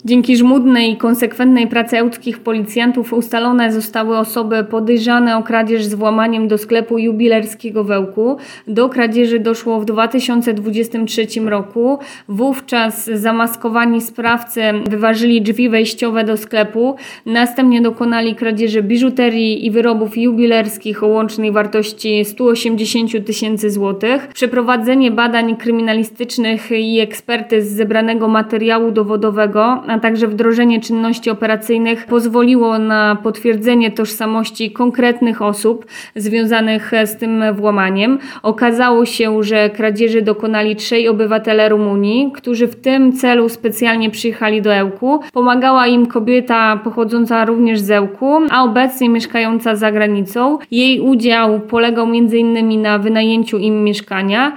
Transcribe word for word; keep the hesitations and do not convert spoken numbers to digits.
Dzięki żmudnej i konsekwentnej pracy ełckich policjantów ustalone zostały osoby podejrzane o kradzież z włamaniem do sklepu jubilerskiego w Ełku. Do kradzieży doszło w dwa tysiące dwudziestym trzecim roku. Wówczas zamaskowani sprawcy wyważyli drzwi wejściowe do sklepu. Następnie dokonali kradzieży biżuterii i wyrobów jubilerskich o łącznej wartości sto osiemdziesiąt tysięcy złotych. Przeprowadzenie badań kryminalistycznych i ekspertyz zebranego materiału dowodowego, a także wdrożenie czynności operacyjnych pozwoliło na potwierdzenie tożsamości konkretnych osób związanych z tym włamaniem. Okazało się, że kradzieży dokonali trzej obywatele Rumunii, którzy w tym celu specjalnie przyjechali do Ełku. Pomagała im kobieta pochodząca również z Ełku, a obecnie mieszkająca za granicą. Jej udział polegał między innymi na wynajęciu im mieszkania.